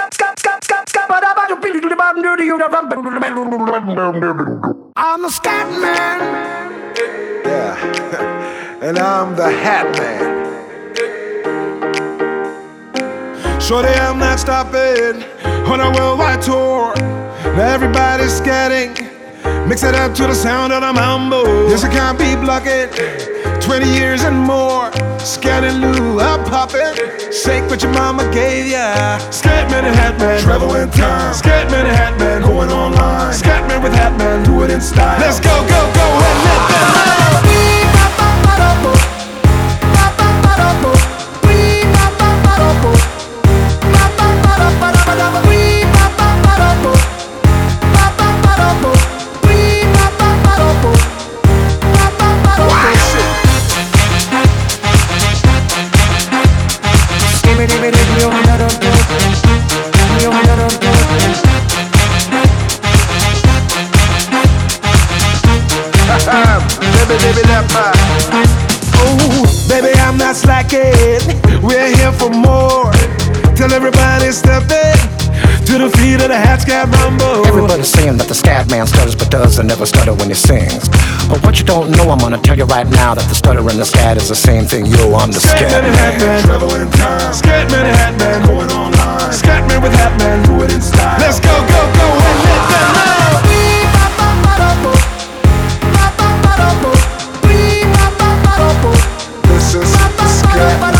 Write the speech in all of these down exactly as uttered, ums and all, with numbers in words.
I'm the scat man. Yeah, and I'm the hat man. Shorty, I'm not stopping on a worldwide tour. Now everybody's scatting, mix it up to the sound of the mambo. Yes, I can't be blocking, twenty years and more. Scanning Lou, I'm popping. Shake what your mama gave ya. Scatman and Hatman, travel in time. Scatman and Hatman, going online. Scatman with Hatman, do it in style. Let's go, go, go, and let them know. Oh, baby, I'm not slacking. We're here for more. Tell everybody step in to the feet of the hat scat rumble. Everybody's saying that the scat man stutters but doesn't never stutter when he sings. But what you don't know, I'm gonna tell you right now that the stutter and the scat is the same thing. Yo, I'm the scat Scatman and Hatman, travel in time. Scatman and Hatman, going online. Scatman with Hatman, do it in style. Let's go, go, go, and let them know. This is Scatman.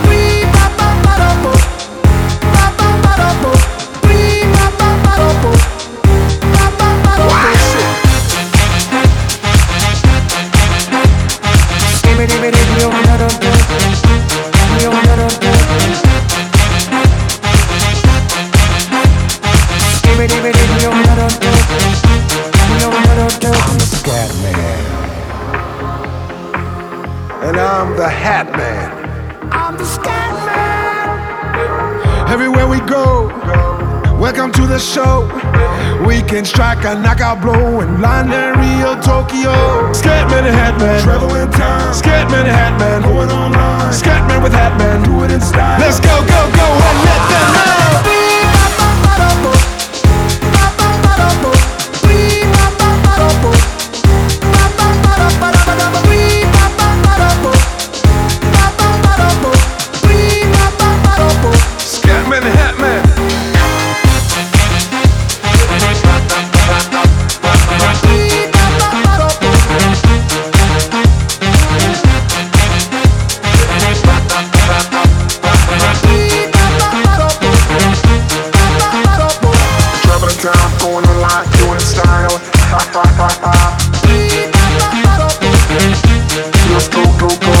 I'm the scat man. And I'm the hat man. I'm the scat man. Everywhere we go, welcome to the show. We can strike a knockout blow in London, Rio, Tokyo. Scatman and Hatman, travel in time. Scatman and Hatman, going online. Scatman with Hatman, do it in style. Let's go, go, go, and let them know. Scatman and Hatman. Traveling town, going online, doing style. Ha ha ha ha. Let's go, go, go.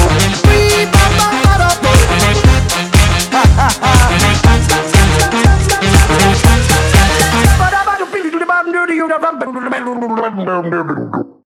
Ha ha ha.